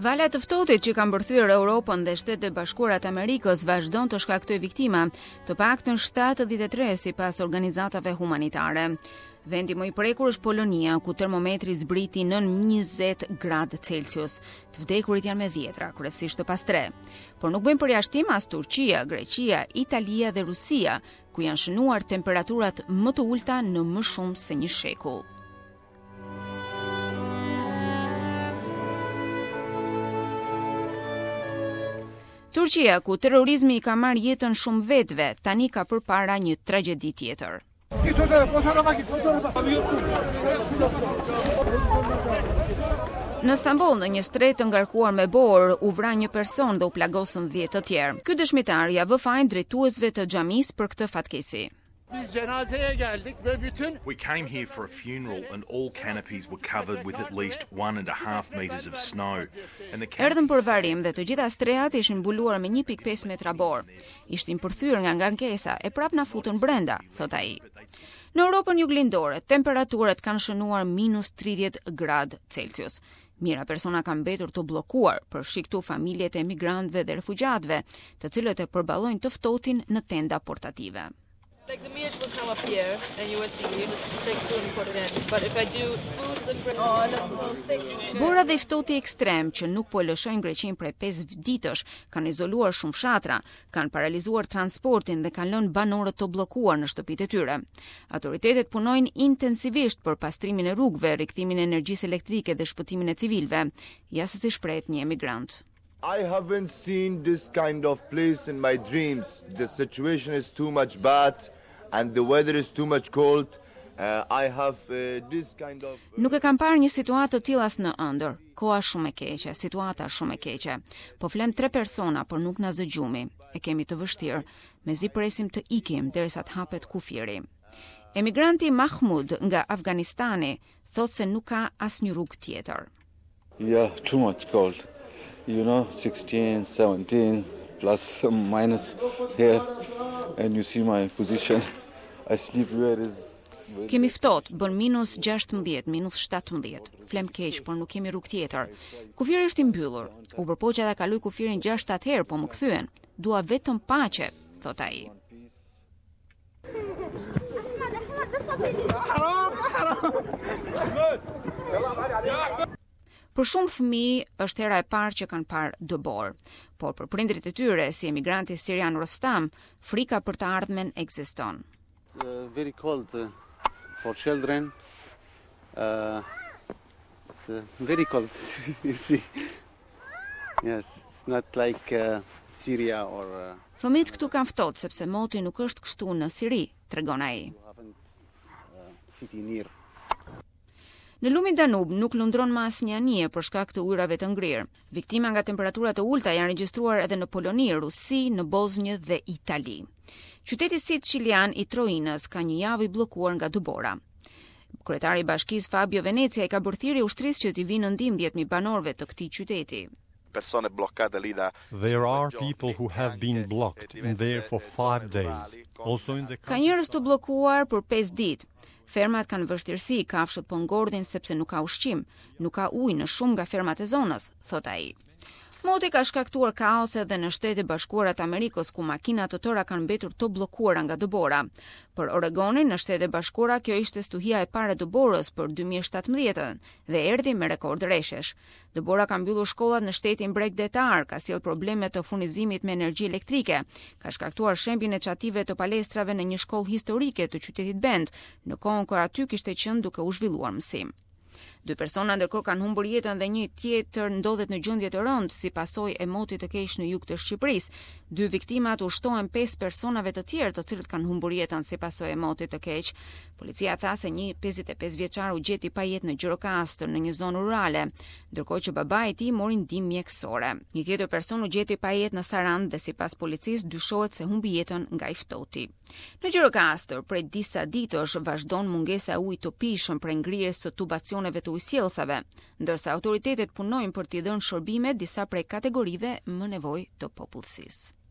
Vala të ftohtit që kanë bërthyer Europën dhe Shtetet e Bashkuara të Amerikës vazhdon të shkaktojë viktima, të paktën 73 sipas organizatave humanitare. Vendi më i prekur është Polonia, ku termometri zbriti nën 20 gradë Celsius. Të vdekurit janë me dhjetra, kryesisht të pas 3. Por nuk bëjnë përjashtim as Turqia, Greqia, Italia dhe Rusia, ku janë shënuar temperaturat më të ulta në më shumë se një shekull. Turqia, ku terrorizmi i ka marrë jetën shumë vetëve, tani ka përpara një tragjedi tjetër. Në Stamboll, në një stret të ngarkuar me borë, u vra një person dhe u plagosën 10 të tjerë. Ky dëshmitar ja vë fajin drejtuesve të xhamisë për këtë fatkeqësi. We came here for a funeral and all canopies were covered with at least 1.5 meters of snow. Erdhëm për varim dhe të gjitha strehat ishin mbuluar me 1.5 metra borë. Ishtin përthyer nga ngarkesa e prap na futën brenda, thot ai. Në Europën juglindore, temperaturat kanë shënuar -30 gradë Celsius. Mira persona kanë mbetur të bllokuar, përfshi këtu familjet e emigrantëve dhe refugjatëve, të cilët e përballojnë të ftohtin në tenda portative. Like the meat will come up here and you will see, you just take food and put it in. But if I do food and bread, that's so thick. Bora dhe ftohti ekstrem që nuk po lëshojnë Greqinë prej 5 ditësh, kanë izoluar shumë fshatra, kanë paralizuar transportin dhe kanë lënë banorët të bllokuar në shtëpitë e tyre. Autoritetet punojnë intensivisht për pastrimin e rrugëve, rikthimin e energjisë elektrike dhe shpëtimin e civilëve, ja se si shprehet një emigrant. I haven't seen this kind of place in my dreams. The situation is too much bad and the weather is too much cold. I have this kind of Nuk e kam parë një situatë të tillë as në ëndër. Koha shumë e keqe, situata shumë e keqe. Po flem 3 persona, por nuk na zë gjumi. E kemi të vështirë, mezi presim të ikim derisa të hapet kufiri. Emigranti Mahmud nga Afganistani thotë se nuk ka asnjë rrugë tjetër. Yeah, too much cold. 16, 17, plus minus here, and you see my position. I sleep where is... Kemi ftohtë, bën -16, -17. Flem keq, por nuk kemi rrugë tjetër. Kufiri është i mbyllur. U përpoqja ta kaloj kufirin 6-7 herë, po më kthyen. Dua vetëm paqe, thot ai. Për shumë fëmijë është hera e parë që kanë parë dëbor, por për prindrit e tyre, si emigranti sirian Rostam, frika për të ardhmen ekziston. Very cold for children. It's very cold, you see. Yes, it's not like Syria or Fëmijët këtu kanë ftohtë sepse moti nuk është kështu në Siri, tregon ai. city near. Në lumin Danub nuk lundron më asnjë anije për shkak të ujrave të ngrirë. Viktima nga temperaturat të ulta janë regjistruar edhe në Poloni, Rusi, në Bosnjë dhe Itali. Qyteti sicilian i Trojinës ka një javë i bllokuar nga dëbora. Kryetari i bashkisë Fabio Venezia i ka bërë thirrje ushtrisë që t'i vinë në ndihmë 10.000 banorëve të këtij qyteti. There are people who have been blocked in there for 5 days. Also in the Ka njerëz të bllokuar për 5 ditë. Fermat kanë vështirësi, kafshët po ngordhin sepse nuk ka ushqim, nuk ka ujë në shumë nga fermat e zonës, thot ai. Moti ka shkaktuar kaos edhe në Shtetet e Bashkuara të Amerikës, ku makina të tëra kanë mbetur të bllokuara nga dëbora. Për Oregonin, në Shtetet e Bashkuara, kjo ishte stuhia e parë e dëborës për 2017 dhe erdhi me rekord rreshesh. Dëbora ka mbyllur shkollat në shtetin bregdetar, ka sjell probleme të furnizimit me energji elektrike, ka shkaktuar shembjen e çative të palestrave në një shkollë historike të qytetit Bend, në kohën kur aty kishte qenë duke u zhvilluar mësim. 2 persona ndërkohë kanë humbur jetën dhe një tjetër ndodhet në gjendje të rëndë si pasojë e motit të keq në jug të Shqipërisë. 2 viktimat ushtohen 5 personave të tjerë të cilët kanë humbur jetën si pasojë e motit të keq. Policia tha se një 55 vjeçar u gjeti pa jetë në Gjirokastër në një zonë rurale, ndërkohë që babai i tij mori ndihmë mjekësore. Një tjetër person u gjeti pa jetë në Sarand dhe sipas policisë dyshohet se humbi jetën nga i ftohti. Në Gjirokastër, prej disa ditësh vazhdon mungesa e ujit të pijshëm prej ngrirjes së tubacioneve të ujësjellsave, ndërsa autoritetet punojnë për t'i dhënë shërbime disa prej kategorive më nevojë të popullsisë.